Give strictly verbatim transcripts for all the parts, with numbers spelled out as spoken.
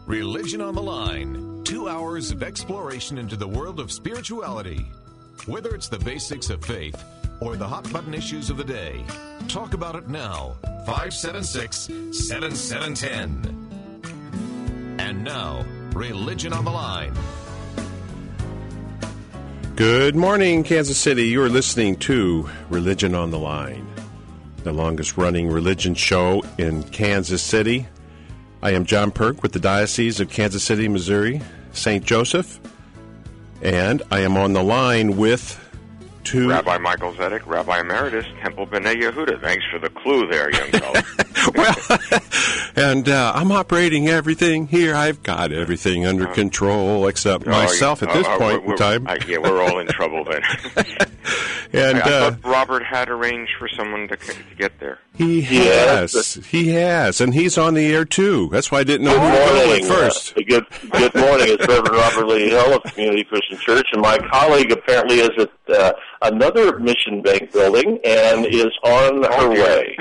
Religion on the Line. Two hours of exploration into the world of spirituality. Whether it's the basics of faith or the hot-button issues of the day, talk about it now. five seven six, seven seven one zero. And now, Religion on the Line. Good morning, Kansas City. You are listening to Religion on the Line, the longest-running religion show in Kansas City. I am John Perk with the Diocese of Kansas City, Missouri, Saint Joseph, and I am on the line with two... Rabbi Michael Zedek, Rabbi Emeritus, Temple B'nai Yehuda. Thanks for the clue there, young fellow. Well, and uh, I'm operating everything here. I've got everything under uh, control except oh, myself at this uh, point in time. Uh, yeah, we're all in trouble then. and I, I uh, thought Robert had arranged for someone to, to get there. He has. Yeah, he has. And he's on the air, too. That's why I didn't know good who morning. to go at first. Uh, good, good morning. It's Reverend Robert Lee Hill of Community Christian Church, and my colleague apparently is at uh, another mission bank building and is on her oh, way.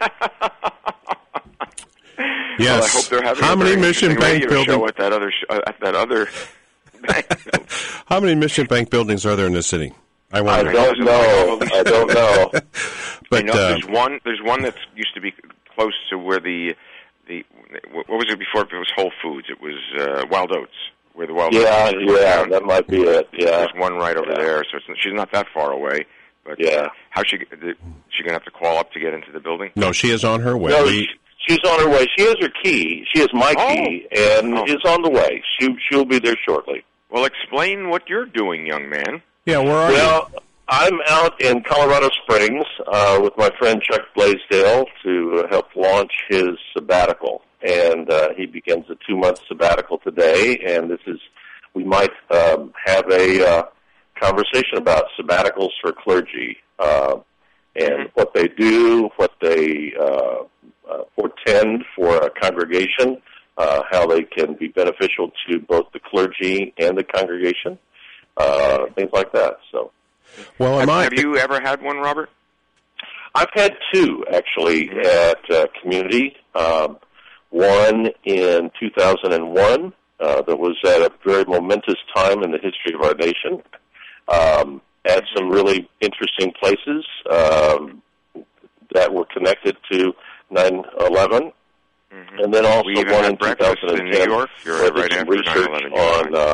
Yes. Well, I hope they're having How a many mission bank buildings? Show at that other sh- uh, at that other bank. How many mission bank buildings are there in the city? I, I don't know. I don't know. But I know uh, there's one. There's one that used to be close to where the the what was it before? It was Whole Foods. It was uh, Wild Oats. Where the Wild yeah, Oats yeah, that might be it. Yeah, there's one right over yeah. there. So it's, she's not that far away. But yeah, uh, how's she? Is she gonna have to call up to get into the building? No, she is on her way. No, she, she's on her way. She has her key. She has my oh. key, and oh. is on the way. She she'll be there shortly. Well, explain what you're doing, young man. Yeah, where are well, you? Well, I'm out in Colorado Springs uh, with my friend Chuck Blaisdell to help launch his sabbatical, and uh, he begins a two-month sabbatical today. And this is we might um, have a uh, conversation about sabbaticals for clergy uh, and mm-hmm. what they do, what they uh, uh, portend for a congregation, uh, how they can be beneficial to both the clergy and the congregation, uh, things like that. So. Well, have, I... have you ever had one, Robert? I've had two, actually, mm-hmm. at uh, Community. Um, one in two thousand one uh, that was at a very momentous time in the history of our nation, um, at some really interesting places um, that were connected to nine eleven. Mm-hmm. And then also we even one had in two thousand ten in New York. You're right after research on uh,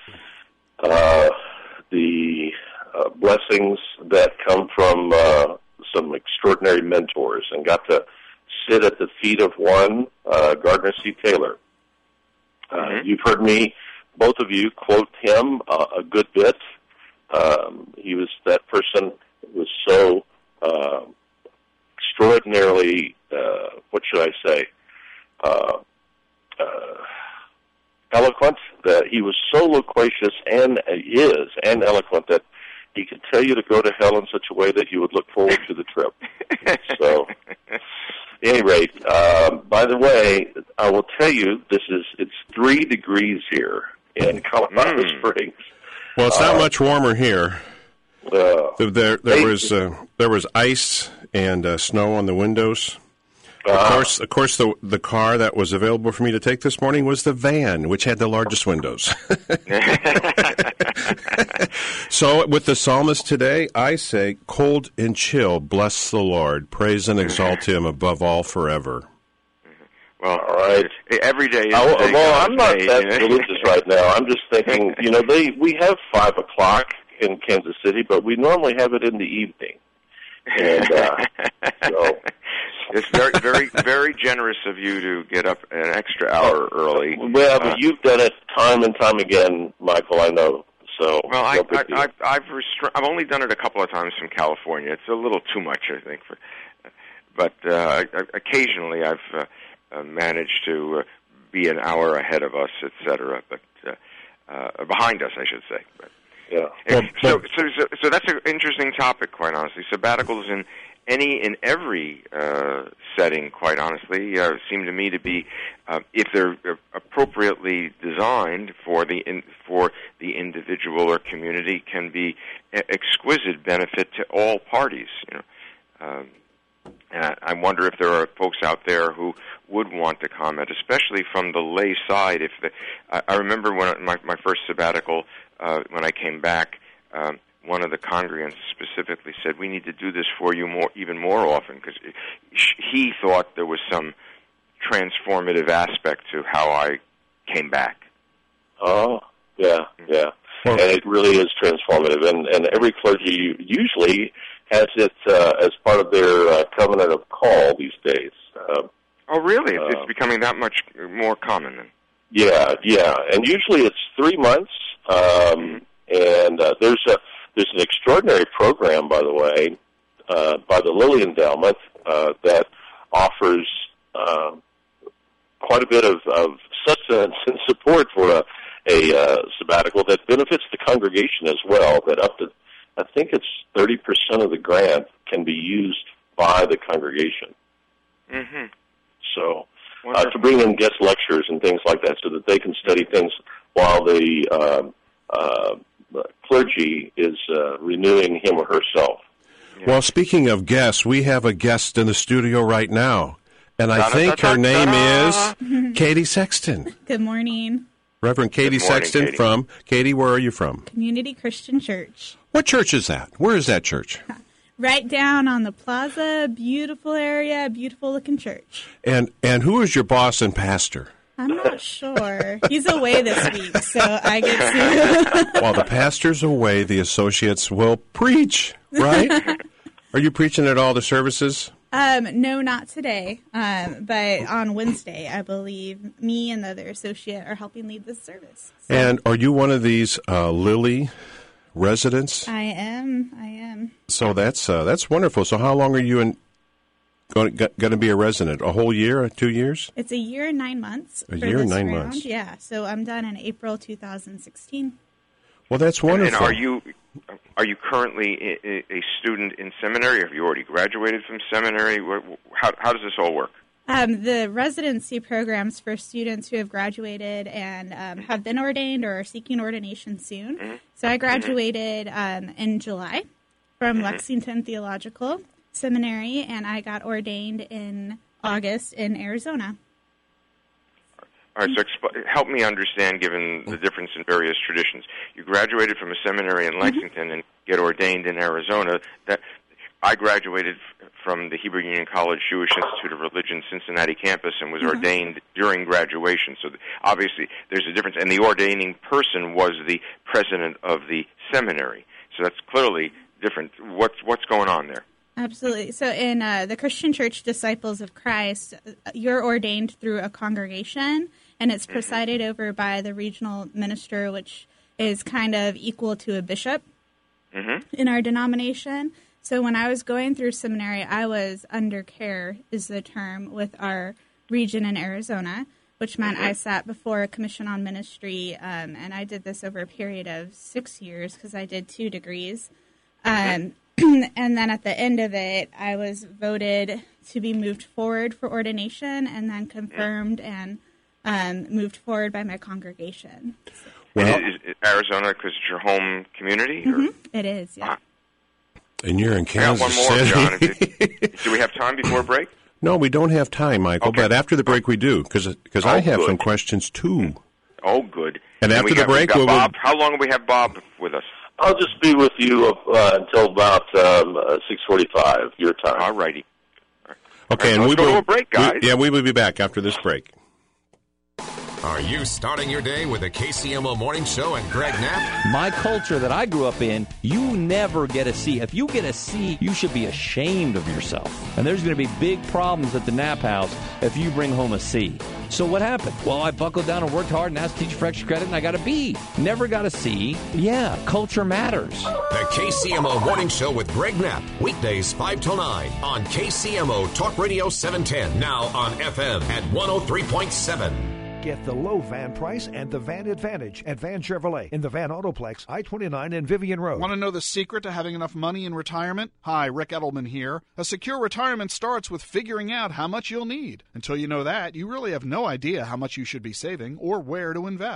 uh, the Uh, blessings that come from uh, some extraordinary mentors, and got to sit at the feet of one, uh, Gardner C. Taylor. Uh, mm-hmm. You've heard me, both of you, quote him uh, a good bit. Um, he was that person that was so uh, extraordinarily, uh, what should I say, uh, uh, eloquent, that he was so loquacious and uh, is, and eloquent that he could tell you to go to hell in such a way that you would look forward to the trip. So, at any rate, uh, by the way, I will tell you, this is it's three degrees here in Colorado mm. Springs. Well, it's not uh, much warmer here. Uh, there, there, there was uh, there was ice and uh, snow on the windows. Of uh, course, of course, the the car that was available for me to take this morning was the van, which had the largest windows. So, with the psalmist today, I say, "Cold and chill, bless the Lord, praise and exalt Him above all forever." Well, all right. Every day. Is I, day well, I'm not day, that you know? religious right now. I'm just thinking, you know, they we have five o'clock in Kansas City, but we normally have it in the evening, and uh, so. It's very, very, very generous of you to get up an extra hour early. Well, but uh, you've done it time and time again, Michael. I know. So well, I, I, I've I've, restri- I've only done it a couple of times from California. It's a little too much, I think. For, but uh, I, occasionally, I've uh, uh, managed to uh, be an hour ahead of us, et cetera. But uh, uh, behind us, I should say. But, yeah. Well, so, so, so, so that's an interesting topic, quite honestly. Sabbaticals in any in every uh, setting, quite honestly, uh, seem to me to be, uh, if they're appropriately designed for the in, for the individual or community, can be exquisite benefit to all parties. You know, um, And I wonder if there are folks out there who would want to comment, especially from the lay side. If the, I, I remember when my, my first sabbatical, uh, when I came back, um, one of the congregants specifically said, "We need to do this for you more, even more often," because he thought there was some transformative aspect to how I came back. Oh, yeah, yeah. And it really is transformative. And, and every clergy usually has it uh, as part of their uh, covenant of call these days. Uh, oh, really? Uh, it's becoming that much more common then? Yeah, yeah. And usually it's three months. Um, and uh, there's a there's an extraordinary program, by the way, uh, by the Lilly Endowment uh, that offers uh, quite a bit of, of sustenance and support for a, a uh, sabbatical that benefits the congregation as well, that up to, I think it's thirty percent of the grant can be used by the congregation. Mm-hmm. So uh, to bring in guest lectures and things like that so that they can study things while the uh, uh, clergy is uh, renewing him or herself. Yeah. Well, speaking of guests, we have a guest in the studio right now, and I think her name is Katie Sexton. Good morning. Reverend Katie morning, Sexton Katie. from, Katie, where are you from? Community Christian Church. What church is that? Where is that church? Right down on the plaza, beautiful area, beautiful looking church. And and who is your boss and pastor? I'm not sure. He's away this week, so I get to... While the pastor's away, the associates will preach, right? Are you preaching at all the services? Um, no, not today, um, but on Wednesday, I believe, me and the other associate are helping lead this service. So. And are you one of these uh, Lilly residents? I am, I am. So that's uh, that's wonderful. So how long are you in, going, going to be a resident? A whole year, two years? It's a year and nine months. A for year and this nine round. months. Yeah, so I'm done in April two thousand sixteen. Well, that's wonderful. And are you are you currently a student in seminary? Have you already graduated from seminary? How how does this all work? Um, the residency programs for students who have graduated and um, have been ordained or are seeking ordination soon. Mm-hmm. So I graduated um, in July from mm-hmm. Lexington Theological Seminary, and I got ordained in August in Arizona. All right, so exp- help me understand, given the difference in various traditions. You graduated from a seminary in Lexington mm-hmm. and get ordained in Arizona. That I graduated f- from the Hebrew Union College Jewish Institute of Religion Cincinnati campus and was mm-hmm. ordained during graduation. So th- obviously there's a difference. And the ordaining person was the president of the seminary. So that's clearly different. What's, what's going on there? Absolutely. So in uh, the Christian Church Disciples of Christ, you're ordained through a congregation, and it's presided over by the regional minister, which is kind of equal to a bishop mm-hmm. in our denomination. So when I was going through seminary, I was under care, is the term, with our region in Arizona, which meant mm-hmm. I sat before a commission on ministry, um, and I did this over a period of six years because I did two degrees. Um And then at the end of it, I was voted to be moved forward for ordination and then confirmed and um, moved forward by my congregation. Well, is, is Arizona because it's your home community? Or? Mm-hmm. It is, yeah. Ah. And you're in Kansas I got one more, City. John. If you, do we have time before break? No, we don't have time, Michael, okay. But after the break we do, because oh, I have good. some questions too. Oh, good. And, and after the got, break, we we'll... Bob. How long do we have Bob with us? I'll just be with you uh, until about um, uh, six forty-five your time. All righty. Okay, right, and let's we go will, to a break, guys. We, yeah, we will be back after this break. Are you starting your day with a K C M O Morning Show and Greg Knapp? My culture that I grew up in, you never get a C. If you get a C, you should be ashamed of yourself. And there's going to be big problems at the Knapp house if you bring home a C. So what happened? Well, I buckled down and worked hard and asked the teacher for extra credit, and I got a B. Never got a C. Yeah, culture matters. The K C M O Morning Show with Greg Knapp. Weekdays five till nine on K C M O Talk Radio seven ten. Now on F M at one oh three point seven. Get the low van price and the van advantage at Van Chevrolet in the Van Autoplex, I twenty-nine and Vivian Road. Want to know the secret to having enough money in retirement? Hi, Rick Edelman here. A secure retirement starts with figuring out how much you'll need. Until you know that, you really have no idea how much you should be saving or where to invest.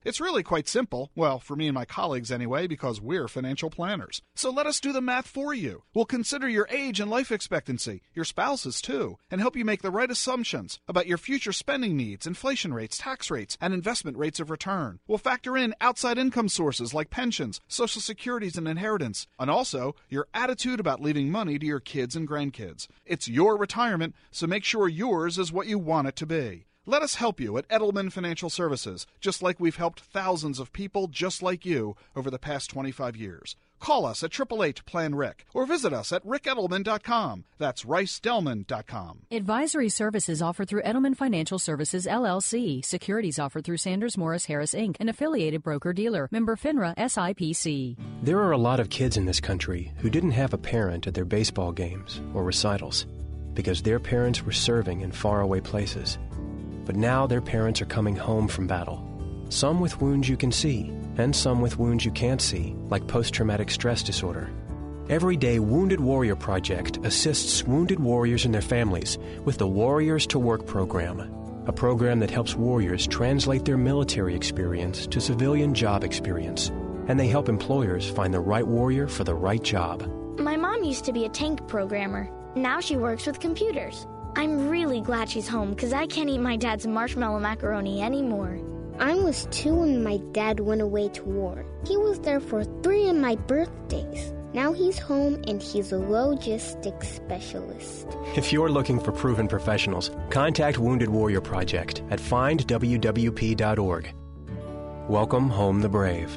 It's really quite simple. Well, for me and my colleagues anyway, because we're financial planners. So let us do the math for you. We'll consider your age and life expectancy, your spouse's too, and help you make the right assumptions about your future spending needs, inflation rates, tax rates, and investment rates of return. We'll factor in outside income sources like pensions, social securities, and inheritance, and also your attitude about leaving money to your kids and grandkids. It's your retirement, so make sure yours is what you want it to be. Let us help you at Edelman Financial Services, just like we've helped thousands of people just like you over the past twenty-five years. Call us at eight eight eight, P L A N, R I C or visit us at rick edelman dot com. That's rice delman dot com. Advisory services offered through Edelman Financial Services, L L C. Securities offered through Sanders Morris Harris, Incorporated, an affiliated broker-dealer. Member FINRA S I P C. There are a lot of kids in this country who didn't have a parent at their baseball games or recitals because their parents were serving in faraway places. But now their parents are coming home from battle. Some with wounds you can see, and some with wounds you can't see, like post-traumatic stress disorder. Every day, Wounded Warrior Project assists wounded warriors and their families with the Warriors to Work program, a program that helps warriors translate their military experience to civilian job experience, and they help employers find the right warrior for the right job. My mom used to be a tank programmer. Now she works with computers. I'm really glad she's home because I can't eat my dad's marshmallow macaroni anymore. I was two when my dad went away to war. He was there for three of my birthdays. Now he's home and he's a logistics specialist. If you're looking for proven professionals, contact Wounded Warrior Project at find w w p dot org. Welcome home the brave.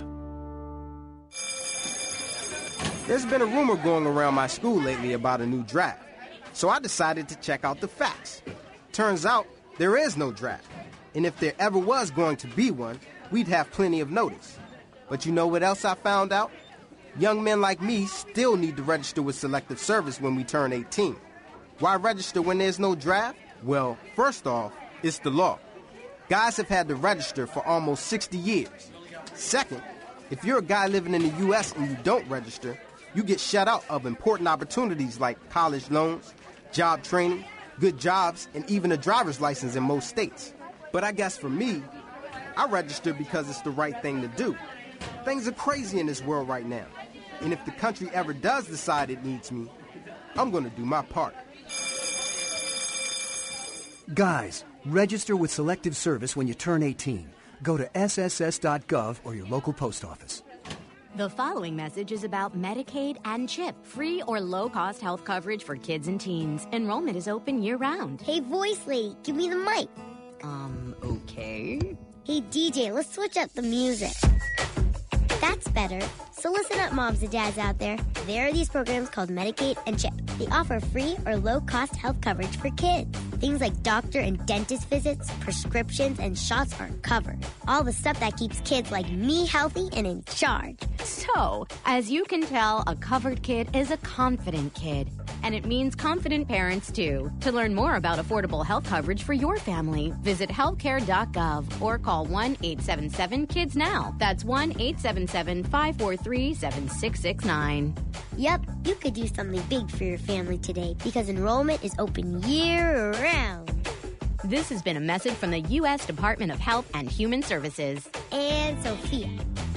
There's been a rumor going around my school lately about a new draft. So I decided to check out the facts. Turns out there is no draft. And if there ever was going to be one, we'd have plenty of notice. But you know what else I found out? Young men like me still need to register with Selective Service when we turn eighteen. Why register when there's no draft? Well, first off, it's the law. Guys have had to register for almost sixty years. Second, if you're a guy living in the U S and you don't register, you get shut out of important opportunities like college loans, job training, good jobs, and even a driver's license in most states. But I guess for me, I registered because it's the right thing to do. Things are crazy in this world right now. And if the country ever does decide it needs me, I'm going to do my part. Guys, register with Selective Service when you turn eighteen. Go to s s s dot gov or your local post office. The following message is about Medicaid and CHIP, free or low-cost health coverage for kids and teens. Enrollment is open year-round. Hey, voice lady, give me the mic. Um, okay. Hey, D J, let's switch up the music. That's better. So listen up, moms and dads out there. There are these programs called Medicaid and CHIP. They offer free or low-cost health coverage for kids. Things like doctor and dentist visits, prescriptions, and shots are covered. All the stuff that keeps kids like me healthy and in charge. So, as you can tell, a covered kid is a confident kid. And it means confident parents, too. To learn more about affordable health coverage for your family, visit healthcare dot gov or call one eight seven seven kids now. That's one eight seven seven, five four three, seven six six nine. Yep, you could do something big for your family today because enrollment is open year-round. This has been a message from the U S Department of Health and Human Services. And Sophia.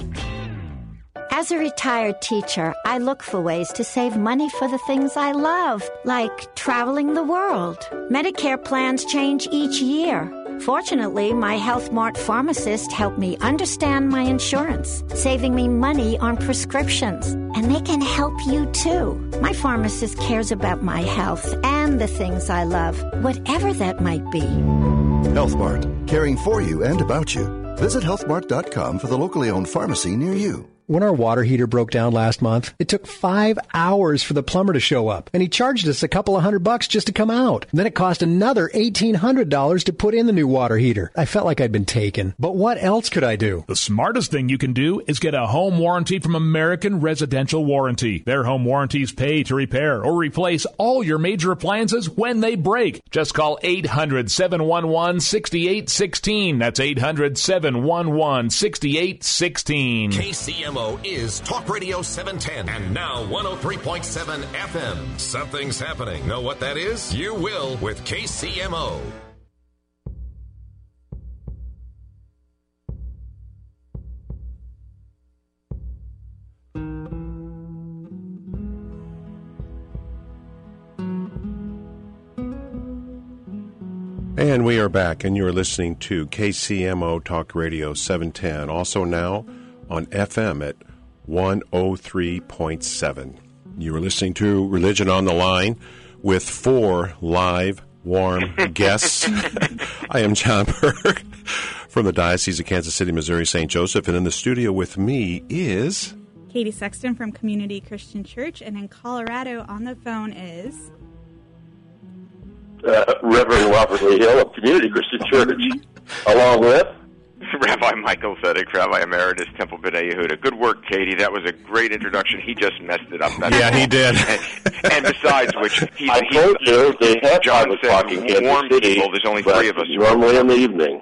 As a retired teacher, I look for ways to save money for the things I love, like traveling the world. Medicare plans change each year. Fortunately, my Health Mart pharmacist helped me understand my insurance, saving me money on prescriptions. And they can help you, too. My pharmacist cares about my health and the things I love, whatever that might be. Health Mart, caring for you and about you. Visit health mart dot com for the locally owned pharmacy near you. When our water heater broke down last month, it took five hours for the plumber to show up, and he charged us a couple of hundred bucks just to come out. And then it cost another eighteen hundred dollars to put in the new water heater. I felt like I'd been taken. But what else could I do? The smartest thing you can do is get a home warranty from American Residential Warranty. Their home warranties pay to repair or replace all your major appliances when they break. Just call eight hundred, seven one one, six eight one six. That's eight hundred, seven one one, six eight one six. K C M O is Talk Radio seven ten and now one oh three point seven F M. Something's happening. Know what that is? You will with K C M O. And we are back, and you are listening to K C M O Talk Radio seven ten, also now on F M at one oh three point seven. You are listening to Religion on the Line with four live, warm guests. I am John Burke from the Diocese of Kansas City, Missouri, Saint Joseph, and in the studio with me is... Katie Sexton from Community Christian Church, and in Colorado on the phone is... Uh, Reverend Robert Lee Hill of Community Christian Church, along with Rabbi Michael Zedek, Rabbi Emeritus, Temple B'nai Yehuda. Good work, Katie. That was a great introduction. He just messed it up. That's yeah, he did. And, and besides which, he's, I he's, told you they have John five said o'clock in Kansas warm City, people. There's only three of us. Normally in the evening.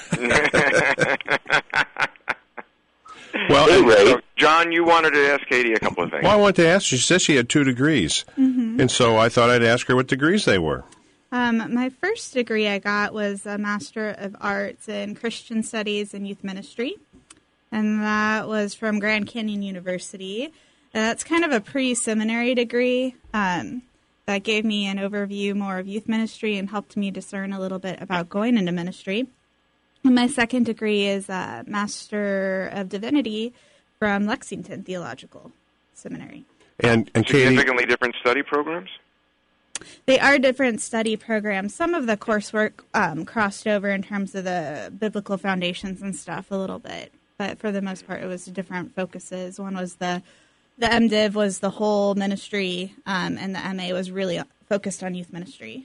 Well, anyway, so, John, you wanted to ask Katie a couple of things. Well, I wanted to ask. She said she had two degrees, mm-hmm. and so I thought I'd ask her what degrees they were. Um, my first degree I got was a Master of Arts in Christian Studies and Youth Ministry, and that was from Grand Canyon University. That's kind of a pre-seminary degree um, that gave me an overview more of youth ministry and helped me discern a little bit about going into ministry. And my second degree is a Master of Divinity from Lexington Theological Seminary. And, and Katie, significantly different study programs? They are different study programs. Some of the coursework um, crossed over in terms of the biblical foundations and stuff a little bit, but for the most part, it was different focuses. One was the the MDiv was the whole ministry, um, and the M A was really focused on youth ministry.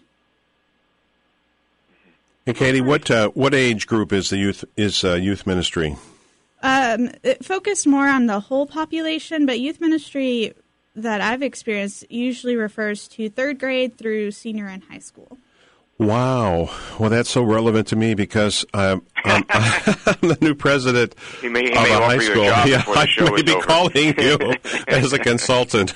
And Katie, what uh, what age group is the youth is uh, youth ministry? Um, it focused more on the whole population, but youth ministry that I've experienced usually refers to third grade through senior and high school. Wow. Well, that's so relevant to me because um, I'm, I'm the new president he may, he of may a offer high you school. A job yeah, before the I show may is be over. calling you as a consultant.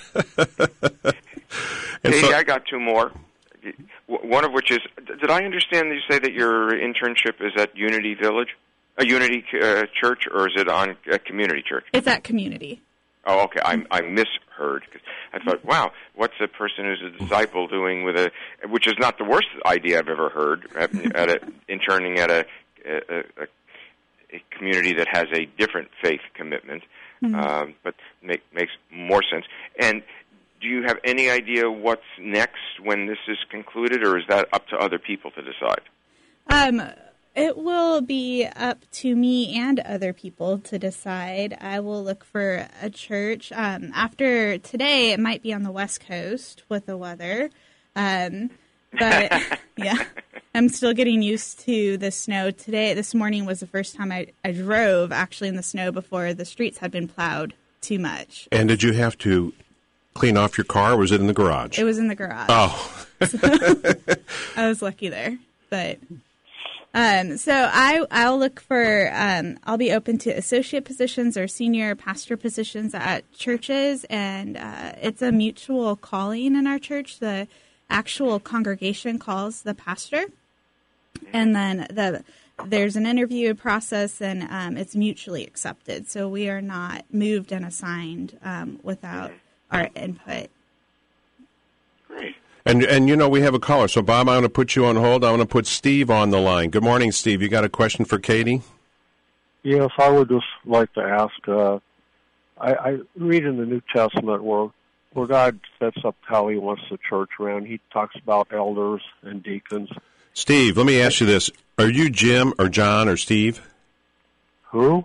And Katie, so, I got two more. One of which is, did I understand you say that your internship is at Unity Village, a Unity uh, Church, or is it on a community church? It's at Community. Oh, okay. I, I misheard. Cause I thought, wow, what's a person who's a disciple doing with a, which is not the worst idea I've ever heard, at, at a, interning at a, a, a, a community that has a different faith commitment, Mm-hmm. um, but make, makes more sense. And do you have any idea what's next when this is concluded, or is that up to other people to decide? Um, it will be up to me and other people to decide. I will look for a church. Um, after today, it might be on the West Coast with the weather. Um, but, yeah, I'm still getting used to the snow. Today, this morning was the first time I, I drove actually in the snow before the streets had been plowed too much. and did you have to clean off your car, or was it in the garage? It was in the garage. Oh. So, I was lucky there. But um, so I, I'll look for, um, I'll be open to associate positions or senior pastor positions at churches. And uh, it's a mutual calling in our church. The actual congregation calls the pastor. And then the there's an interview process, and um, it's mutually accepted. So we are not moved and assigned um, without our input. Great. And, and you know, we have a caller. So, Bob, I'm going to put you on hold. I'm going to put Steve on the line. Good morning, Steve. You got a question for Katie? Yes, I would just like to ask. Uh, I, I read in the New Testament where where God sets up how he wants the church ran. He talks about elders and deacons. Steve, let me ask you this. Are you Jim or John or Steve? Who?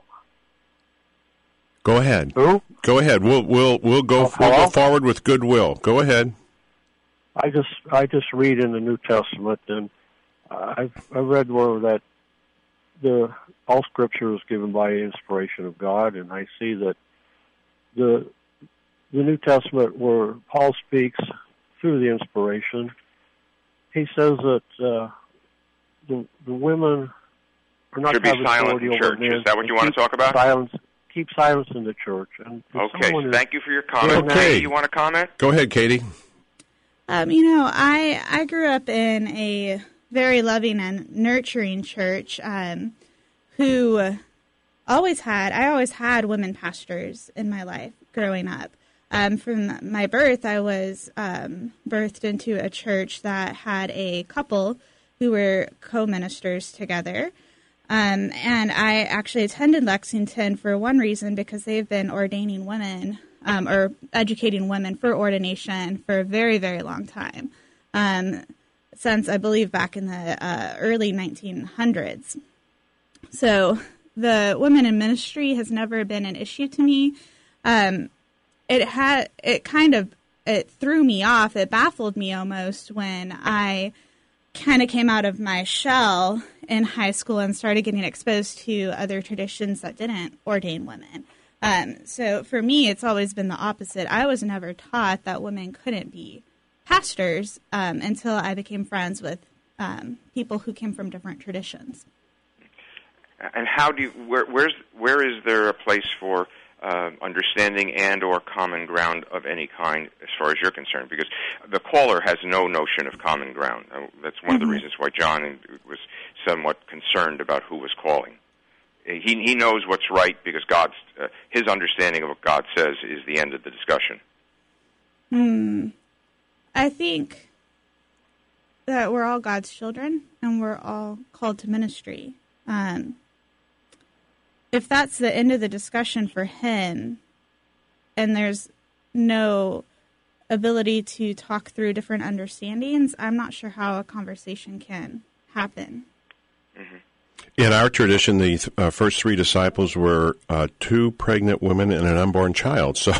Go ahead. Who? Go ahead. We'll we'll we'll go Uh, we'll go hello? forward with goodwill. Go ahead. I just I just read in the New Testament, and I've I read where that the all Scripture is given by inspiration of God, and I see that the the New Testament where Paul speaks through the inspiration, he says that uh, the the women are not Should be to have silent authority in over church. men. Is that what you want to Keep talk about? Silence, keep silence in the church. And if Okay, someone is- thank you for your comment. Okay. Katie, you want to comment? Go ahead, Katie. Um, you know, I I grew up in a very loving and nurturing church um, who always had, I always had women pastors in my life growing up. Um, from my birth, I was um, birthed into a church that had a couple who were co-ministers together. Um, and I actually attended Lexington for one reason, because they've been ordaining women um, or educating women for ordination for a very, very long time, um, since I believe back in the uh, early nineteen hundreds. So the women in ministry has never been an issue to me. Um, it had it kind of it threw me off. It baffled me almost when I kind of came out of my shell in high school and started getting exposed to other traditions that didn't ordain women. Um, so for me, it's always been the opposite. I was never taught that women couldn't be pastors um, until I became friends with um, people who came from different traditions. And how do you, where, where's, where is there a place for uh, understanding and or common ground of any kind as far as you're concerned? Because the caller has no notion of common ground. Uh, that's one mm-hmm. of the reasons why John was somewhat concerned about who was calling. He, he knows what's right because God's, uh, his understanding of what God says is the end of the discussion. Hmm. I think that we're all God's children and we're all called to ministry. Um, if that's the end of the discussion for him and there's no ability to talk through different understandings, I'm not sure how a conversation can happen. Mm-hmm. In our tradition, the uh, first three disciples were uh, two pregnant women and an unborn child. So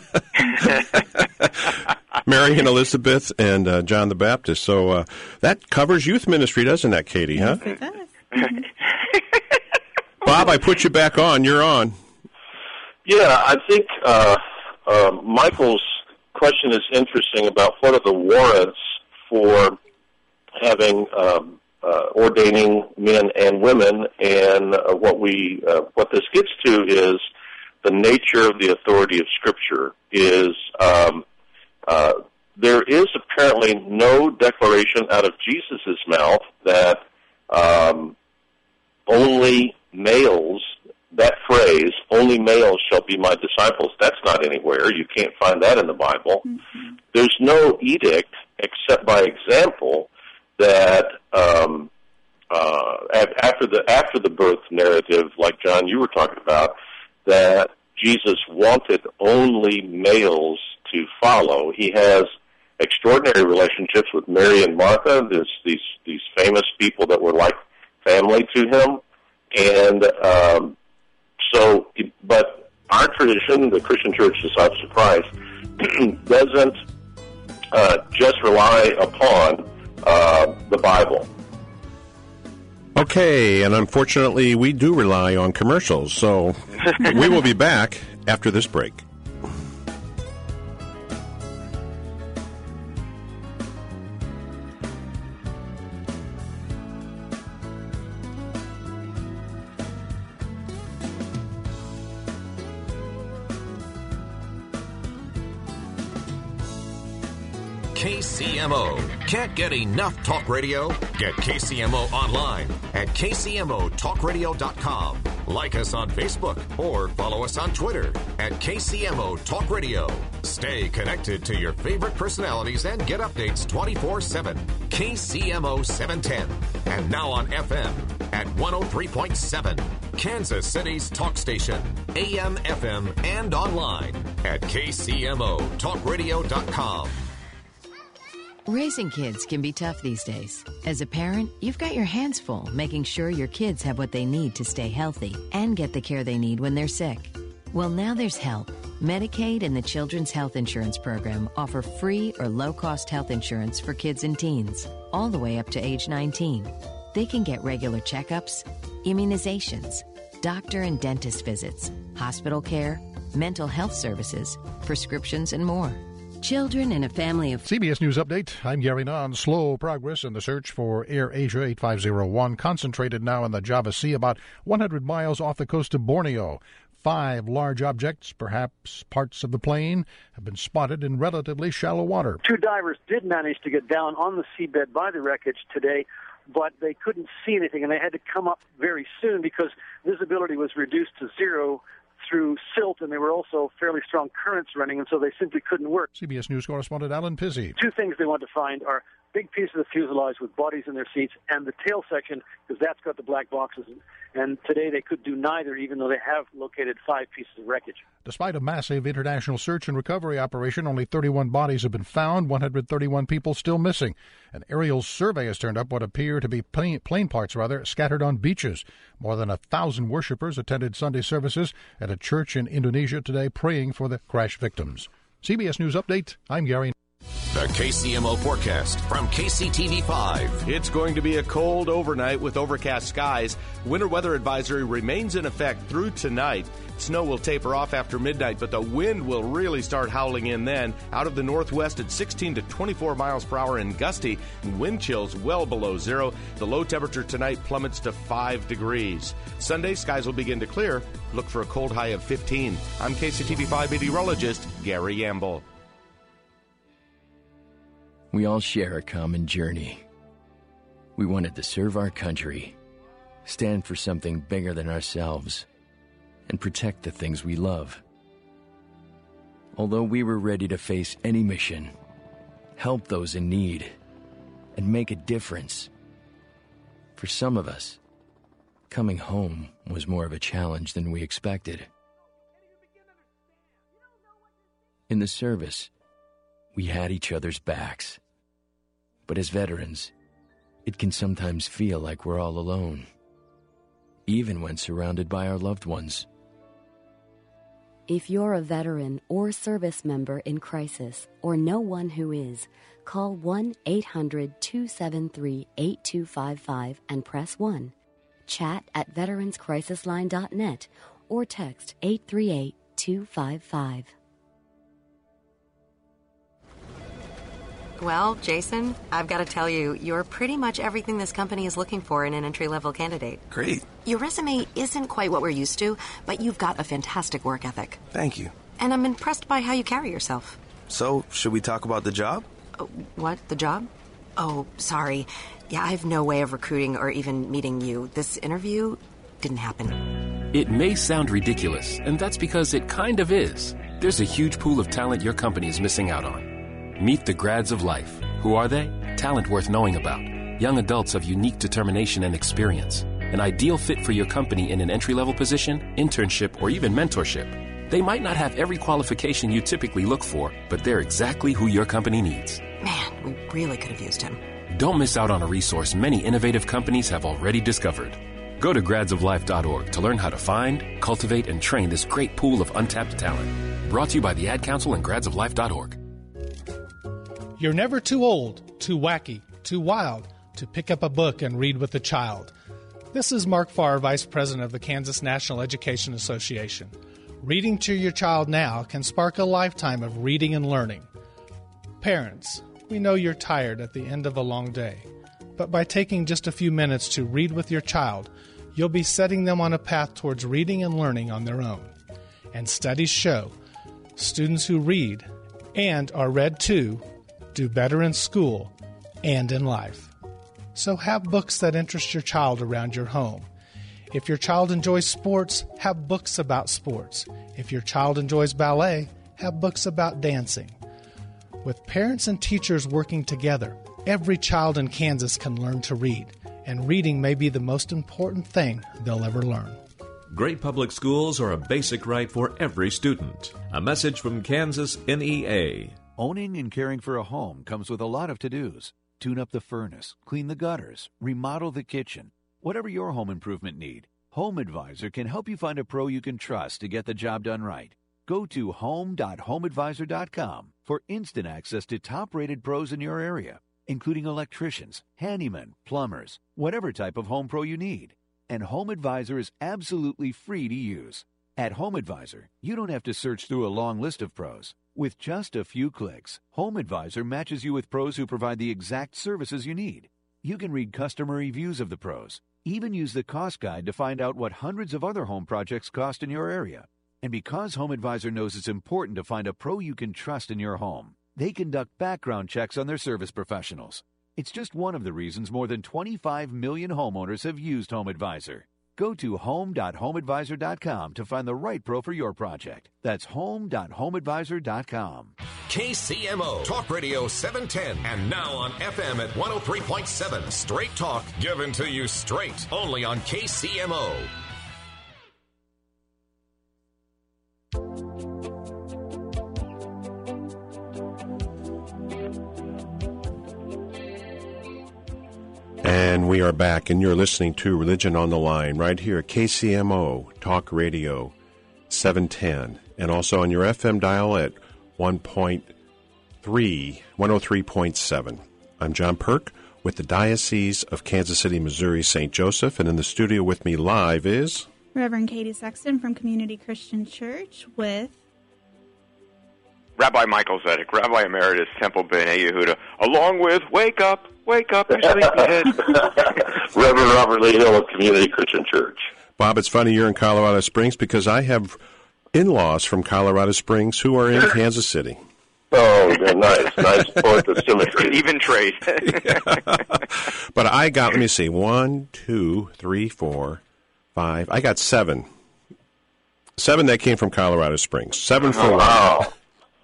Mary and Elizabeth and uh, John the Baptist. So uh, that covers youth ministry, doesn't that, Katie? Yes, huh? it does. Bob, I put you back on. You're on. Yeah, I think uh, uh, Michael's question is interesting about what are the warrants for having um, uh, ordaining men and women, and uh, what we uh, what this gets to is the nature of the authority of Scripture. Is um, uh, there is apparently no declaration out of Jesus' mouth that um, only males, that phrase, only males shall be my disciples, that's not anywhere. You can't find that in the Bible. Mm-hmm. There's no edict, except by example, that um, uh, after the after the birth narrative, like John, you were talking about, that Jesus wanted only males to follow. He has extraordinary relationships with Mary and Martha, There's these these famous people that were like family to him. And um, so, but our tradition, the Christian Church Disciples of Christ, doesn't uh, just rely upon uh, the Bible. Okay, and unfortunately, we do rely on commercials, so we will be back after this break. K C M O. Can't get enough talk radio? Get K C M O online at K C M O talk radio dot com. Like us on Facebook or follow us on Twitter at K C M O Talk Radio. Stay connected to your favorite personalities and get updates twenty-four seven. K C M O seven ten. And now on F M at one oh three point seven. Kansas City's talk station. A M, F M, and online at K C M O talk radio dot com. Raising kids can be tough these days. As a parent, you've got your hands full making sure your kids have what they need to stay healthy and get the care they need when they're sick. Well, now there's help. Medicaid and the Children's Health Insurance Program offer free or low-cost health insurance for kids and teens, all the way up to age nineteen. They can get regular checkups, immunizations, doctor and dentist visits, hospital care, mental health services, prescriptions, and more. Children in a family of... C B S News Update. I'm Gary Nunn. Slow progress in the search for Air Asia eight five zero one, concentrated now in the Java Sea, about one hundred miles off the coast of Borneo. Five large objects, perhaps parts of the plane, have been spotted in relatively shallow water. Two divers did manage to get down on the seabed by the wreckage today, but they couldn't see anything, and they had to come up very soon because visibility was reduced to zero through silt, and there were also fairly strong currents running, and so they simply couldn't work. C B S News correspondent Alan Pizzi. Two things they want to find are big piece of the fuselage with bodies in their seats, and the tail section, because that's got the black boxes. And today they could do neither, even though they have located five pieces of wreckage. Despite a massive international search and recovery operation, only thirty-one bodies have been found, one hundred thirty-one people still missing. An aerial survey has turned up what appear to be plane, plane parts rather scattered on beaches. More than a thousand worshippers attended Sunday services at a church in Indonesia today praying for the crash victims. C B S News Update, I'm Gary. The K C M O forecast from K C T V five. It's going to be a cold overnight with overcast skies. Winter weather advisory remains in effect through tonight. Snow will taper off after midnight, but the wind will really start howling in then. Out of the northwest at sixteen to twenty-four miles per hour and gusty. Wind chills well below zero. The low temperature tonight plummets to five degrees. Sunday, skies will begin to clear. Look for a cold high of fifteen. I'm K C T V five meteorologist Gary Yamble. We all share a common journey. We wanted to serve our country, stand for something bigger than ourselves, and protect the things we love. Although we were ready to face any mission, help those in need, and make a difference, for some of us, coming home was more of a challenge than we expected. In the service, we had each other's backs. But as veterans, it can sometimes feel like we're all alone, even when surrounded by our loved ones. If you're a veteran or service member in crisis or know one who is, call one eight hundred two seven three eight two five five and press one. Chat at veterans crisis line dot net or text eight three eight two five five. Well, Jason, I've got to tell you, you're pretty much everything this company is looking for in an entry-level candidate. Great. Your resume isn't quite what we're used to, but you've got a fantastic work ethic. Thank you. And I'm impressed by how you carry yourself. So, should we talk about the job? Uh, what? The job? Oh, sorry. Yeah, I have no way of recruiting or even meeting you. This interview didn't happen. It may sound ridiculous, and that's because it kind of is. There's a huge pool of talent your company is missing out on. Meet the grads of life. Who are they? Talent worth knowing about. Young adults of unique determination and experience. An ideal fit for your company in an entry-level position, internship, or even mentorship. They might not have every qualification you typically look for, but they're exactly who your company needs. Man, we really could have used him. Don't miss out on a resource many innovative companies have already discovered. Go to grads of life dot org to learn how to find, cultivate, and train this great pool of untapped talent. Brought to you by the Ad Council and grads of life dot org. You're never too old, too wacky, too wild to pick up a book and read with a child. This is Mark Farr, Vice President of the Kansas National Education Association. Reading to your child now can spark a lifetime of reading and learning. Parents, we know you're tired at the end of a long day, but by taking just a few minutes to read with your child, you'll be setting them on a path towards reading and learning on their own. And studies show students who read and are read to do better in school and in life. So have books that interest your child around your home. If your child enjoys sports, have books about sports. If your child enjoys ballet, have books about dancing. With parents and teachers working together, every child in Kansas can learn to read, and reading may be the most important thing they'll ever learn. Great public schools are a basic right for every student. A message from Kansas N E A. Owning and caring for a home comes with a lot of to-dos. Tune up the furnace, clean the gutters, remodel the kitchen. Whatever your home improvement need, Home Advisor can help you find a pro you can trust to get the job done right. Go to home dot home advisor dot com for instant access to top-rated pros in your area, including electricians, handymen, plumbers, whatever type of home pro you need. And Home Advisor is absolutely free to use. At Home Advisor, you don't have to search through a long list of pros. With just a few clicks, Home Advisor matches you with pros who provide the exact services you need. You can read customer reviews of the pros, even use the cost guide to find out what hundreds of other home projects cost in your area. And because Home Advisor knows it's important to find a pro you can trust in your home, they conduct background checks on their service professionals. It's just one of the reasons more than twenty-five million homeowners have used Home Advisor. Go to home dot home advisor dot com to find the right pro for your project. That's home dot home advisor dot com. K C M O Talk Radio seven ten and now on F M at one oh three point seven. Straight talk given to you straight. Only on K C M O. And we are back, and you're listening to Religion on the Line right here at K C M O Talk Radio seven ten, and also on your F M dial at one point three, one oh three point seven. I'm John Perk with the Diocese of Kansas City, Missouri, Saint Joseph, and in the studio with me live is Reverend Katie Sexton from Community Christian Church with Rabbi Michael Zedek, Rabbi Emeritus, Temple B'nai Yehuda, along with Wake Up, Wake Up, you sleepyhead. Reverend Robert Lee Hill of Community Christian Church. Bob, it's funny you're in Colorado Springs because I have in-laws from Colorado Springs who are in Kansas City. Oh, nice, nice point of symmetry. Even trade. But I got, let me see, one, two, three, four, five. I got seven. Seven that came from Colorado Springs. Seven for oh, wow. one.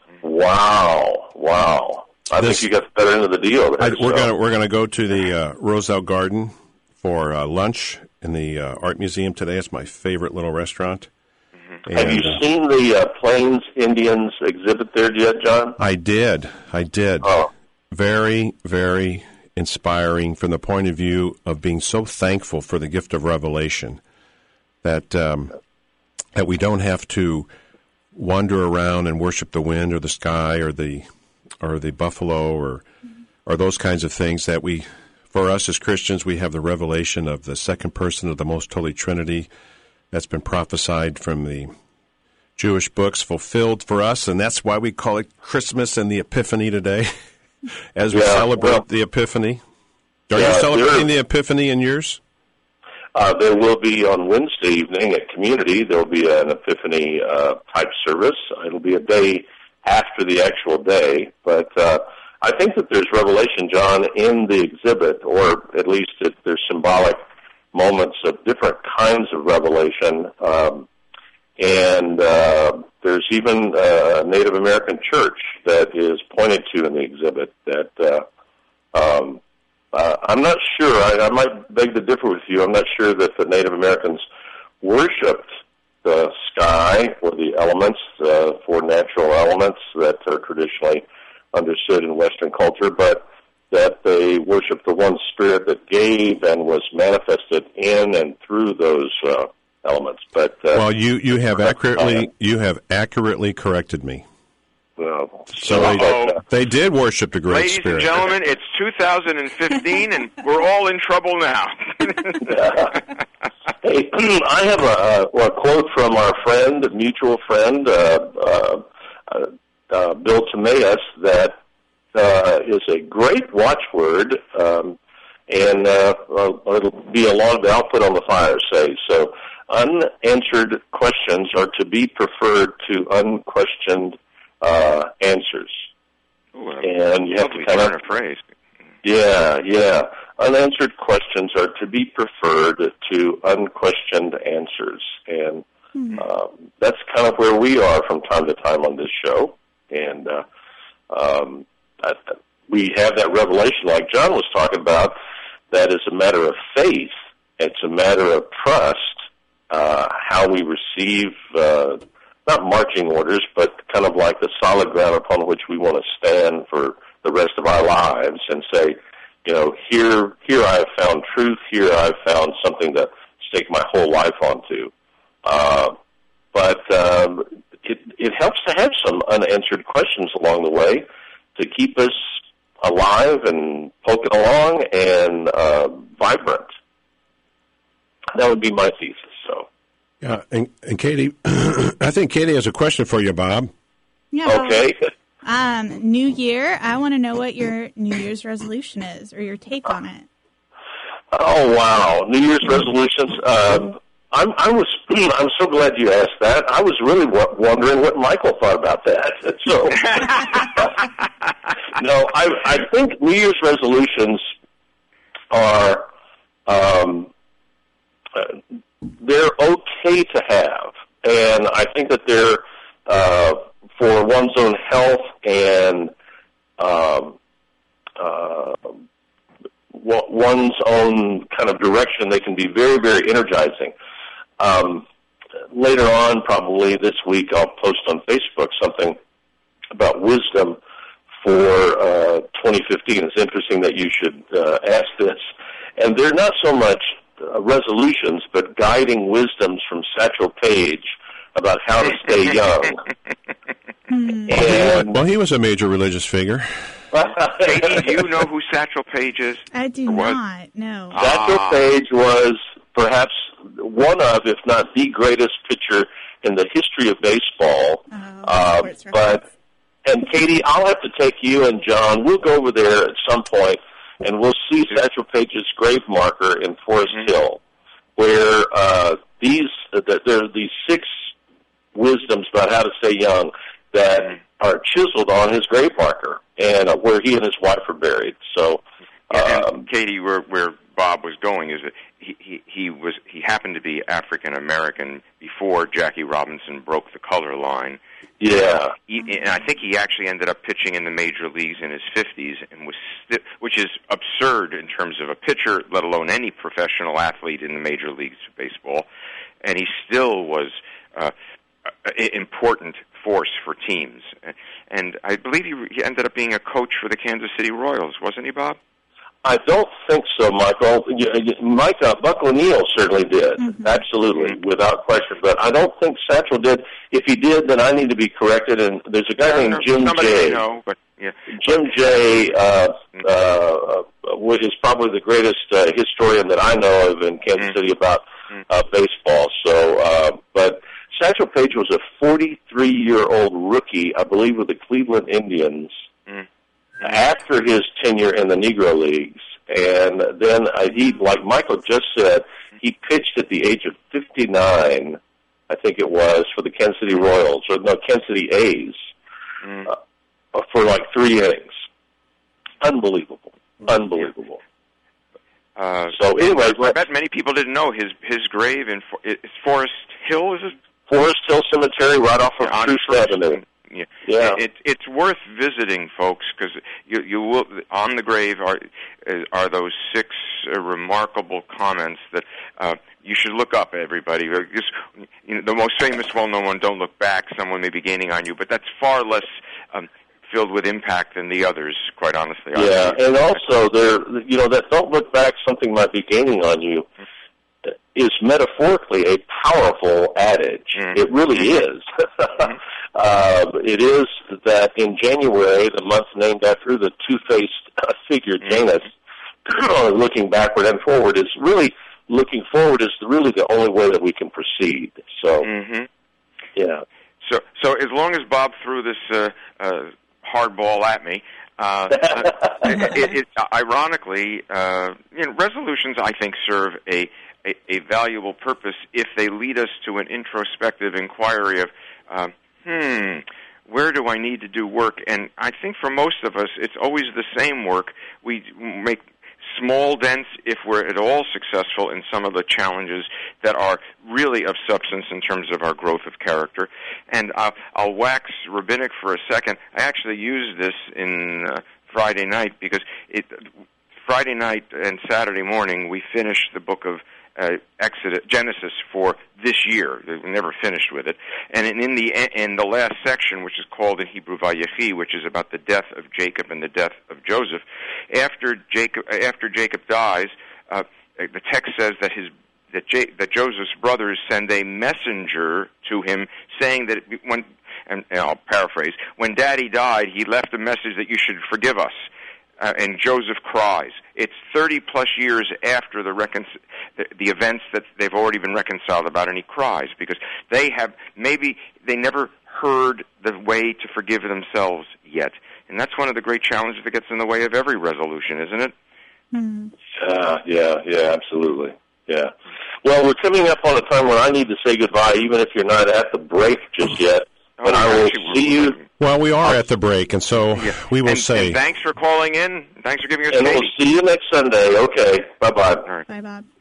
Wow, wow. I this, think you got the better end of the deal there. I, we're so. gonna we're gonna go to the uh, Roselle Garden for uh, lunch in the uh, art museum today. It's my favorite little restaurant. Mm-hmm. Have you uh, seen the uh, Plains Indians exhibit there yet, John? I did. I did. Oh. Very, very inspiring from the point of view of being so thankful for the gift of revelation that um, that we don't have to wander around and worship the wind or the sky or the or the buffalo or or those kinds of things. That we, for us as Christians, we have the revelation of the second person of the Most Holy Trinity that's been prophesied from the Jewish books fulfilled for us, and that's why we call it Christmas and the Epiphany today, as we yeah, celebrate well, the Epiphany. Are yeah, you celebrating the Epiphany in yours? Uh, there will be on Wednesday evening at Community, there will be an Epiphany uh, type service. It'll be a day after the actual day, but uh, I think that there's revelation, John, in the exhibit, or at least that there's symbolic moments of different kinds of revelation, um, and uh, there's even a Native American church that is pointed to in the exhibit that uh, um, Uh, I'm not sure. I, I might beg to differ with you. I'm not sure that the Native Americans worshipped the sky or the elements, uh, four natural elements that are traditionally understood in Western culture, but that they worshipped the one Spirit that gave and was manifested in and through those uh, elements. But uh, well, you you have accurately you have accurately corrected me. Well, so they, they did worship the Great Ladies Spirit. Ladies and gentlemen, it's two thousand fifteen, and we're all in trouble now. Hey, I have a, a, a quote from our friend, mutual friend, uh, uh, uh, Bill Timaeus, that uh, is a great watchword, um, and uh, it'll be along the output on the fire, say. So, unanswered questions are to be preferred to unquestioned Uh, answers. Ooh, and you have to kind of phrase. Yeah, yeah. Unanswered questions are to be preferred to unquestioned answers, and mm-hmm. um, that's kind of where we are from time to time on this show. And uh, um, I, we have that revelation, like John was talking about, that is a matter of faith. It's a matter of trust. Uh, how we receive. Uh, Not marching orders, but kind of like the solid ground upon which we want to stand for the rest of our lives and say, you know, here here I have found truth, here I have found something to stake my whole life onto. Uh, but um, it, it helps to have some unanswered questions along the way to keep us alive and poking along and uh, vibrant. That would be my thesis, so. Yeah, and, and Katie, I think Katie has a question for you, Bob. Yeah. Okay. Um, New Year, I want to know what your New Year's resolution is, or your take on it. Oh wow, New Year's resolutions. Um, I'm, I was, I'm so glad you asked that. I was really w- wondering what Michael thought about that. So, no, I, I think New Year's resolutions are. Um, uh, they're okay to have, and I think that they're uh, for one's own health and um, uh, one's own kind of direction. They can be very, very energizing. Um, later on, probably this week, I'll post on Facebook something about wisdom for uh, twenty fifteen. It's interesting that you should uh, ask this. And they're not so much uh, resolutions, but guiding wisdoms from Satchel Paige about how to stay young. And, well, he was a major religious figure. Katie, do you know who Satchel Paige is? I do not, no. Satchel Ah. Paige was perhaps one of, if not the greatest pitcher in the history of baseball. Oh, uh, but and Katie, I'll have to take you and John. We'll go over there at some point, and we'll see Satchel Paige's grave marker in Forest Mm-hmm. Hill, where uh, these uh, there are these six wisdoms about how to stay young that Mm-hmm. are chiseled on his grave marker, and uh, where he and his wife are buried. So, Yeah, um, and Katie, where where Bob was going is that he he, he was he happened to be African American before Jackie Robinson broke the color line. Yeah, he, and I think he actually ended up pitching in the major leagues in his fifties, and was sti- which is absurd in terms of a pitcher, let alone any professional athlete in the major leagues of baseball. And he still was uh, an important force for teams. And I believe he, he ended up being a coach for the Kansas City Royals, wasn't he, Bob? I don't think so, Michael. Mike uh, Buck O'Neill certainly did, Mm-hmm. absolutely, without question. But I don't think Satchel did. If he did, then I need to be corrected. And there's a guy named Jim Somebody Jay. I know, but yeah. Jim Jay uh, uh, uh, is probably the greatest uh, historian that I know of in Kansas City about uh, baseball. So, uh, but Satchel Paige was a forty-three-year-old rookie, I believe, with the Cleveland Indians. Mm. After his tenure in the Negro Leagues, and then uh, he, like Michael just said, he pitched at the age of fifty-nine, I think it was, for the Kansas City Royals, or no, Kansas City A's, Mm. uh, for like three innings. Unbelievable. Unbelievable. Uh, So anyway, I bet many people didn't know his his grave in For- it's Forest Hill, is it? Forest Hill Cemetery, right off of Yeah, on Troost First. Avenue. Yeah, Yeah. It, it's worth visiting, folks, because you you will on the grave are are those six uh, remarkable comments that uh, you should look up. Everybody, just, you know, the most famous, well-known one: "Don't look back; someone may be gaining on you." But that's far less um, filled with impact than the others, quite honestly. Yeah, and also there, you know, that "don't look back; something might be gaining on you" is metaphorically a powerful adage. Mm. It really is. uh, it is that in January, the month named after the two-faced uh, figure Janus, looking backward and forward is really looking forward is really the only way that we can proceed. So, Mm-hmm. yeah. So, so as long as Bob threw this uh, uh, hard ball at me, uh, uh, it, it, ironically, uh, you know, resolutions I think serve a, a, a valuable purpose if they lead us to an introspective inquiry of, uh, hmm, where do I need to do work? And I think for most of us, it's always the same work. We make small dents if we're at all successful in some of the challenges that are really of substance in terms of our growth of character. And uh, I'll wax rabbinic for a second. I actually used this in uh, Friday night because it, Friday night and Saturday morning we finished the book of uh, Exodus, Genesis for this year. We never finished with it. And in, in the in the last section, which is called in Hebrew Vayechi, which is about the death of Jacob and the death of Joseph, after Jacob after Jacob dies, uh, the text says that his that, J, that Joseph's brothers send a messenger to him saying that when, and, and I'll paraphrase, when Daddy died, he left a message that you should forgive us. Uh, and Joseph cries. It's thirty plus years after the, recon- the the events that they've already been reconciled about, and he cries because they have maybe they never heard the way to forgive themselves yet, and that's one of the great challenges that gets in the way of every resolution, isn't it? Mm-hmm. Uh, yeah, yeah, absolutely. Yeah. Well, we're coming up on a time when I need to say goodbye, even if you're not at the break just yet. But Oh, I will actually, see you. Well, we are at the break, and so Yeah. we will and, say. And thanks for calling in. Thanks for giving us And Katie. we'll see you next Sunday. Okay. Bye-bye. All right. Bye, Bob.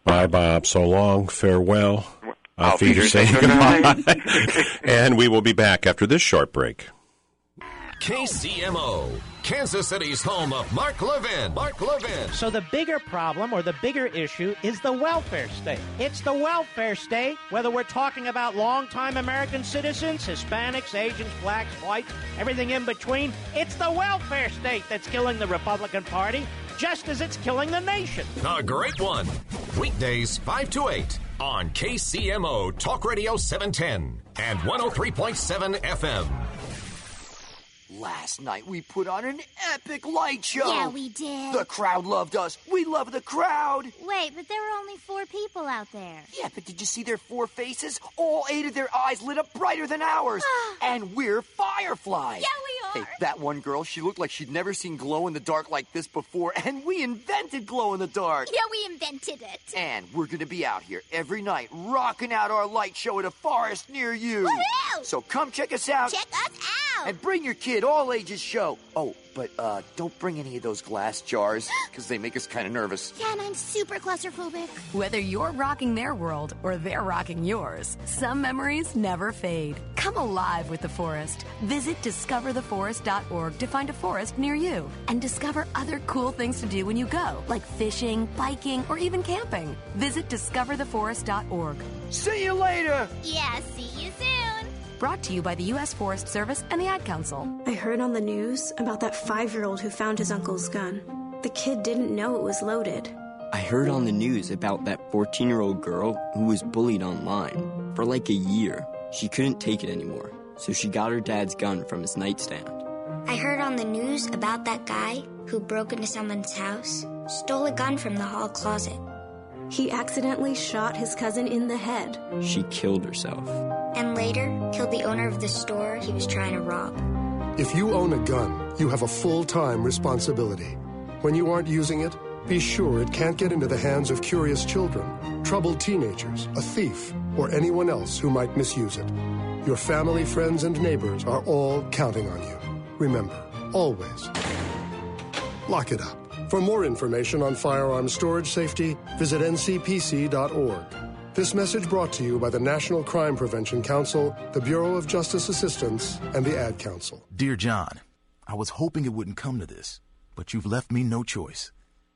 Bye, Bob. So long. Farewell. I'll Auf Wiedersehen. Goodbye. And we will be back after this short break. K C M O, Kansas City's home of Mark Levin. Mark Levin. So the bigger problem or the bigger issue is the welfare state. It's the welfare state, whether we're talking about longtime American citizens, Hispanics, Asians, blacks, whites, everything in between. It's the welfare state that's killing the Republican Party, just as it's killing the nation. A great one. Weekdays five to eight on K C M O Talk Radio seven ten and one oh three point seven F M. Last night we put on an epic light show. Yeah, we did. The crowd loved us. We love the crowd. Wait, but there were only four people out there. Yeah, but did you see their four faces? All eight of their eyes lit up brighter than ours. And we're fireflies. Yeah, we are. Hey, that one girl, she looked like she'd never seen glow-in-the-dark like this before, and we invented glow-in-the-dark. Yeah, we invented it. And we're going to be out here every night rocking out our light show at a forest near you. Woohoo! So come check us out. Check us out. And bring your kid, all ages show. Oh, but uh, don't bring any of those glass jars, because they make us kind of nervous. Yeah, and I'm super claustrophobic. Whether you're rocking their world or they're rocking yours, some memories never fade. Come alive with the forest. Visit discover the forest dot org to find a forest near you. And discover other cool things to do when you go, like fishing, biking, or even camping. Visit discover the forest dot org. See you later! Yeah, see you soon. Brought to you by the U S Forest Service and the Ad Council. I heard on the news about that five-year-old who found his uncle's gun. The kid didn't know it was loaded. I heard on the news about that fourteen-year-old girl who was bullied online. For like a year, she couldn't take it anymore, so she got her dad's gun from his nightstand. I heard on the news about that guy who broke into someone's house, stole a gun from the hall closet. He accidentally shot his cousin in the head. She killed herself. And later, killed the owner of the store he was trying to rob. If you own a gun, you have a full-time responsibility. When you aren't using it, be sure it can't get into the hands of curious children, troubled teenagers, a thief, or anyone else who might misuse it. Your family, friends, and neighbors are all counting on you. Remember, always, lock it up. For more information on firearm storage safety, visit N C P C dot org. This message brought to you by the National Crime Prevention Council, the Bureau of Justice Assistance, and the Ad Council. Dear John, I was hoping it wouldn't come to this, but you've left me no choice.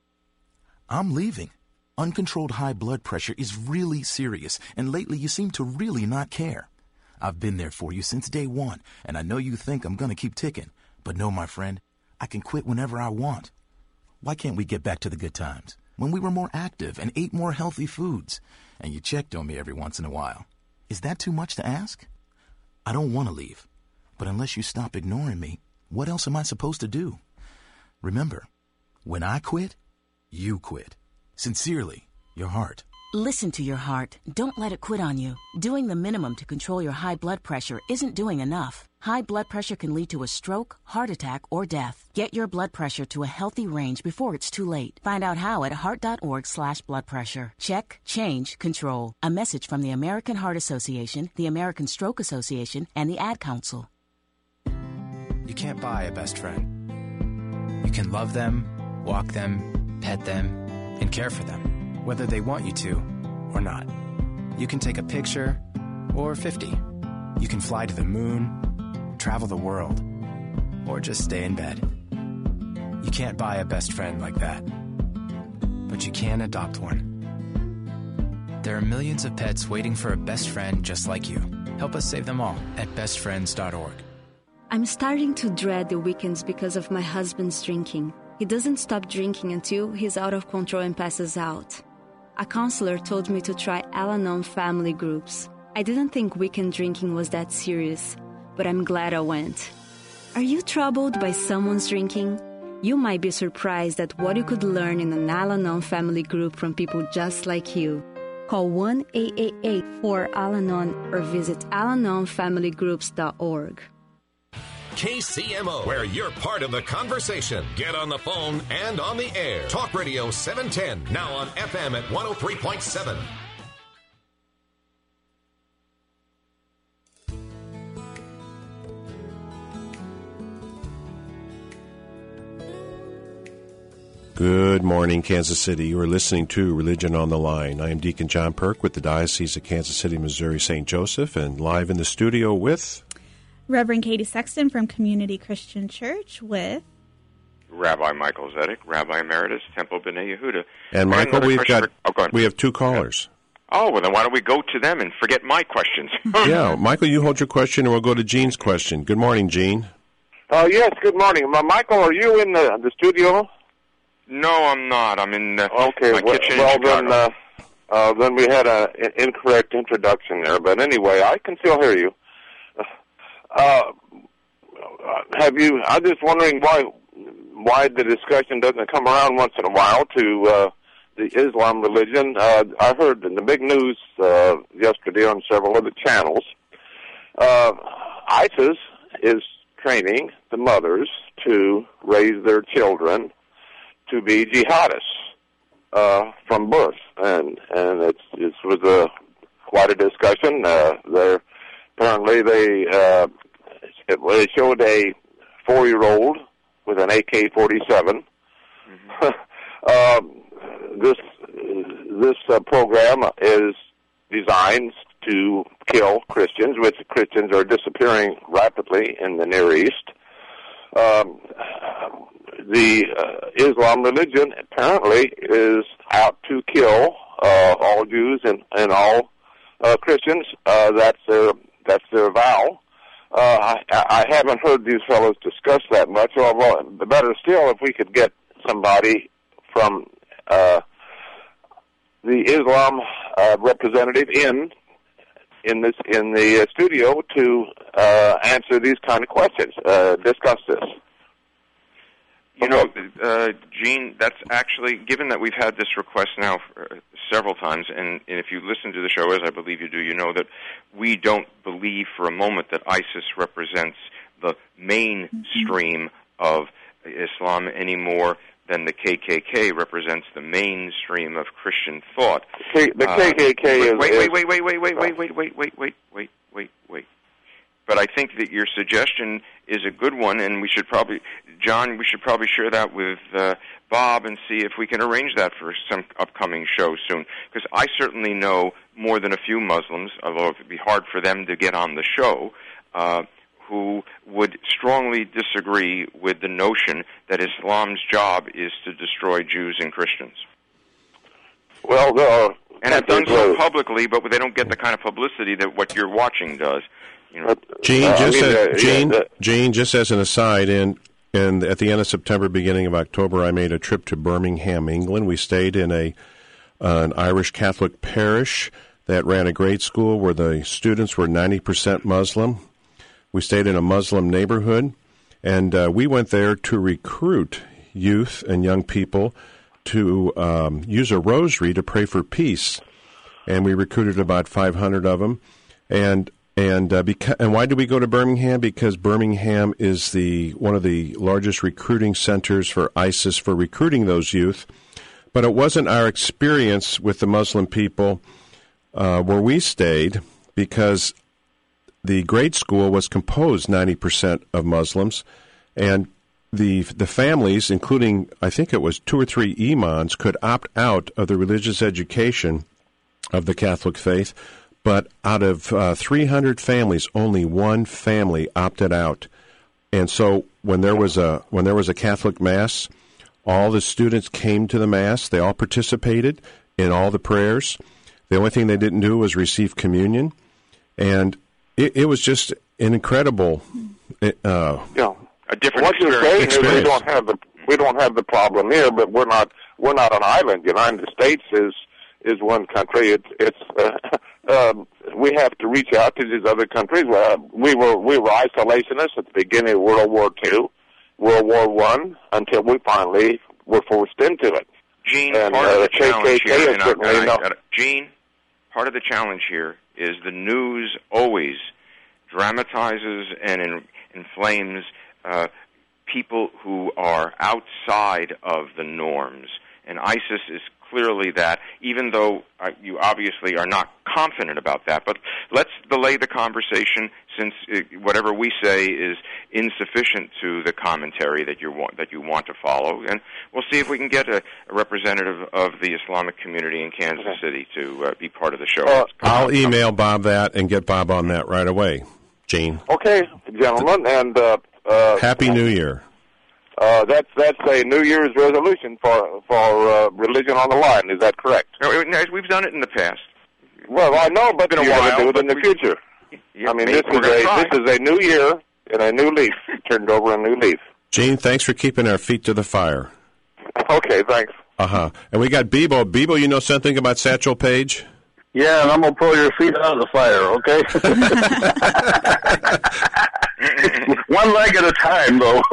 I'm leaving. Uncontrolled high blood pressure is really serious, and lately you seem to really not care. I've been there for you since day one, and I know you think I'm going to keep ticking. But no, my friend, I can quit whenever I want. Why can't we get back to the good times, when we were more active and ate more healthy foods, and you checked on me every once in a while? Is that too much to ask? I don't want to leave, but unless you stop ignoring me, what else am I supposed to do? Remember, when I quit, you quit. Sincerely, your heart. Listen to your heart. Don't let it quit on you. Doing the minimum to control your high blood pressure isn't doing enough. High blood pressure can lead to a stroke, heart attack, or death. Get your blood pressure to a healthy range before it's too late. Find out how at heart.org slash blood pressure. Check, change, control. A message from the American Heart Association, the American Stroke Association, and the Ad Council. You can't buy a best friend. You can love them, walk them, pet them, and care for them, whether they want you to or not. You can take a picture or fifty. You can fly to the moon, travel the world, or just stay in bed. You can't buy a best friend like that, but you can adopt one. There are millions of pets waiting for a best friend just like you. Help us save them all at best friends dot org. I'm starting to dread the weekends because of my husband's drinking. He doesn't stop drinking until he's out of control and passes out. A counselor told me to try Al-Anon family groups. I didn't think weekend drinking was that serious, but I'm glad I went. Are you troubled by someone's drinking? You might be surprised at what you could learn in an Al-Anon family group from people just like you. Call one eight eight eight four Al Anon or visit al anon family groups dot org. K C M O, where you're part of the conversation. Get on the phone and on the air. Talk Radio seven ten, now on F M at one oh three point seven. Good morning, Kansas City. You are listening to Religion on the Line. I am Deacon John Perk with the Diocese of Kansas City, Missouri, Saint Joseph, and live in the studio with Reverend Katie Sexton from Community Christian Church with Rabbi Michael Zedek, Rabbi Emeritus, Temple B'nai Yehuda. And Michael, we've got for, oh, go we have two callers. Oh, well, then why don't we go to them and forget my questions? Yeah, Michael, you hold your question, and we'll go to Gene's question. Good morning, Gene. Uh, yes, good morning. Uh, Michael, are you in the, the studio? No, I'm not. I'm in uh, okay, my well, kitchen well in Chicago. then, uh, uh, then we had an incorrect introduction there. But anyway, I can still hear you. Uh, have you? I'm just wondering why why the discussion doesn't come around once in a while to uh, the Islam religion. Uh, I heard in the big news uh, yesterday on several of the channels, uh, ISIS is training the mothers to raise their children to be jihadists uh, from birth, and and it's it was a quite a discussion. Uh, there apparently they uh, it, they showed a four-year-old with an A K forty-seven. uh, this this uh, program is designed to kill Christians, which Christians are disappearing rapidly in the Near East. Um, the uh, Islam religion apparently is out to kill uh, all Jews and, and all uh, Christians. Uh, that's their that's their vow. Uh, I, I haven't heard these fellows discuss that much. Although, better still, if we could get somebody from uh, the Islam uh, representative in. in this in the uh, studio to uh, answer these kind of questions, uh, discuss this. You know, uh, Gene, that's actually, given that we've had this request now for, uh, several times, and, and if you listen to the show, as I believe you do, you know that we don't believe for a moment that ISIS represents the mainstream of Islam any more than the K K K represents the mainstream of Christian thought. K- the K K K uh, is... Wait, is, wait, wait, wait, wait, wait, wait, wait, wait, wait, wait, wait, wait. But I think that your suggestion is a good one, and we should probably, John, we should probably share that with uh, Bob and see if we can arrange that for some upcoming show soon. Because I certainly know more than a few Muslims, although it would be hard for them to get on the show, uh, who would strongly disagree with the notion that Islam's job is to destroy Jews and Christians. Well, uh, and have done so publicly, but they don't get the kind of publicity that what you're watching does. You know, Gene, uh, just I mean, as, uh, Gene, yeah, Gene, just as an aside, and and at the end of September, beginning of October, I made a trip to Birmingham, England. We stayed in a uh, an Irish Catholic parish that ran a grade school where the students were ninety percent Muslim. We stayed in a Muslim neighborhood, and uh, we went there to recruit youth and young people to um, use a rosary to pray for peace. And we recruited about five hundred of them. And and uh, beca- and why did we go to Birmingham? Because Birmingham is the one of the largest recruiting centers for ISIS for recruiting those youth. But it wasn't our experience with the Muslim people uh, where we stayed, because the grade school was composed ninety percent of Muslims, and the the families, including I think it was two or three imams, could opt out of the religious education of the Catholic faith. But out of uh, three hundred families, only one family opted out. And so when there was a when there was a Catholic Mass, all the students came to the Mass. They all participated in all the prayers. The only thing they didn't do was receive communion. And it, it was just an incredible uh, yeah. a different what you're saying experience. is we don't have the we don't have the problem here, but we're not we're not an island. The United States is is one country. It's it's uh, um, we have to reach out to these other countries. Uh, we were we were isolationists at the beginning of World War Two, World War One, until we finally were forced into it. Gene, and, part uh, of the the challenge K K K here, is and I, certainly and I, not. uh, Gene, part of the challenge here is the news always dramatizes and in, inflames uh, people who are outside of the norms, and ISIS is clearly that, even though uh, you obviously are not confident about that. But let's delay the conversation, since uh, whatever we say is insufficient to the commentary that you want that you want to follow, and we'll see if we can get a, a representative of the Islamic community in Kansas City to uh, be part of the show. Uh, I'll email Bob that and get Bob on that right away. Gene. Okay, gentlemen, and uh, uh, Happy New Year. Uh, that's that's a New Year's resolution for for uh, Religion on the Line. Is that correct? No, we've done it in the past. Well, I know, but It's been a you're going to while, do it in the we, future. Yeah, I mean, maybe this is we're a try. this is a new year and a new leaf turned over a new leaf. Gene, thanks for keeping our feet to the fire. Okay, thanks. Uh huh. And we got Bebo. Bebo, you know something about Satchel Paige? Yeah, and I'm going to pull your feet out of the fire, okay? One leg at a time, though.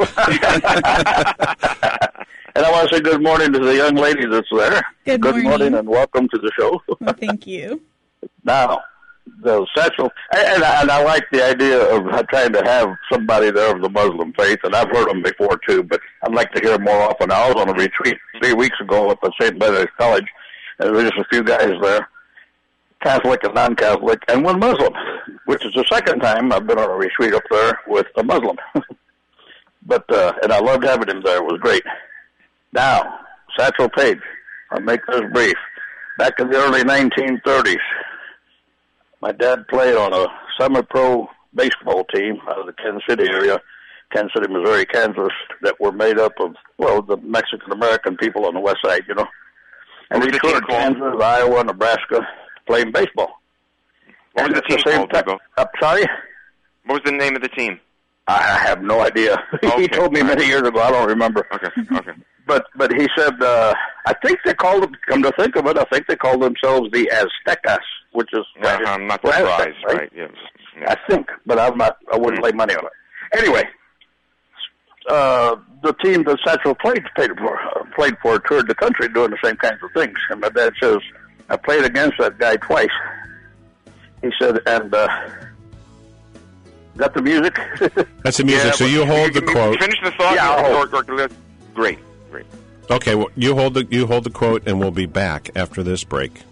And I want to say good morning to the young lady that's there. Good morning. morning. And welcome to the show. Well, thank you. Now, the Satchel, and, and I like the idea of trying to have somebody there of the Muslim faith, and I've heard them before, too, but I'd like to hear more often. I was on a retreat three weeks ago at the Saint Benedict's College, and there were just a few guys there, Catholic and non-Catholic, and one Muslim, which is the second time I've been on a retreat up there with a Muslim. But uh, and I loved having him there. It was great. Now, Satchel Paige, I'll make this brief. Back in the early nineteen thirties, my dad played on a semi-pro baseball team out of the Kansas City area, Kansas City, Missouri, Kansas, that were made up of, well, the Mexican-American people on the west side, you know. And we toured Kansas, Iowa, Nebraska, playing baseball. What was the team called, Bebo? I'm sorry? What was the name of the team? I have no idea. Okay. He told me many years ago. I don't remember. Okay, okay. But but he said, uh, I think they called them, come to think of it, I think they called themselves the Aztecas, which is... Uh, I'm not well, surprised, Aztec, right? right? Yeah. Yeah. I think, but I'm not, I wouldn't lay money on it. Anyway, uh, the team that Satchel played, played for, uh, played for toured the country doing the same kinds of things. And my dad says, I played against that guy twice. He said, and, uh, got the music? That's the music. Yeah, so you hold the quote. Finish the thought. Yeah, I'll hold. Or, or, or, great, great. Okay, well, you hold the you hold the quote, and we'll be back after this break.